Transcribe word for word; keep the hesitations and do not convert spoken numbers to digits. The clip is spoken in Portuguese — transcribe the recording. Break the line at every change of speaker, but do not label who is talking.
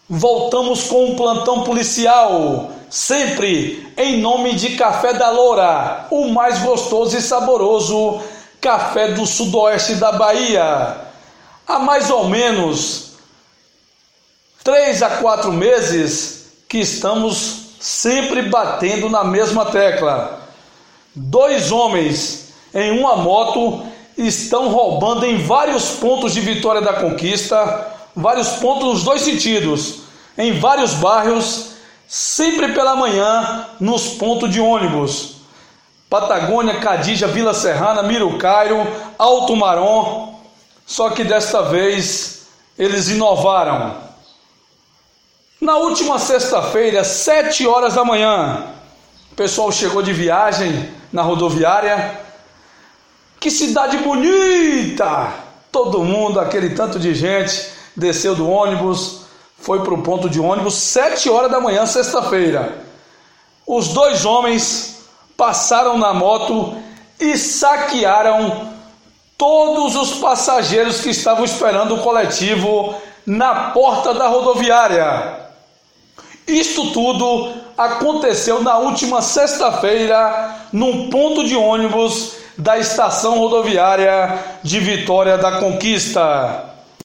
Voltamos com um plantão policial, sempre em nome de Café da Loura, o mais gostoso e saboroso café do sudoeste da Bahia. Há mais ou menos três a quatro meses que estamos sempre batendo na mesma tecla. Dois homens em uma moto estão roubando em vários pontos de Vitória da Conquista, vários pontos nos dois sentidos, em vários bairros, sempre pela manhã, nos pontos de ônibus. Patagônia, Cadija, Vila Serrana, Mirucairo, Alto Marom. Só que desta vez eles inovaram. Na última sexta-feira, sete horas da manhã, o pessoal chegou de viagem na rodoviária. Que cidade bonita! Todo mundo, aquele tanto de gente, desceu do ônibus, foi para o ponto de ônibus, sete horas da manhã, sexta-feira. Os dois homens passaram na moto e saquearam todos os passageiros que estavam esperando o coletivo na porta da rodoviária. Isto tudo aconteceu na última sexta-feira, num ponto de ônibus da estação rodoviária de Vitória da Conquista.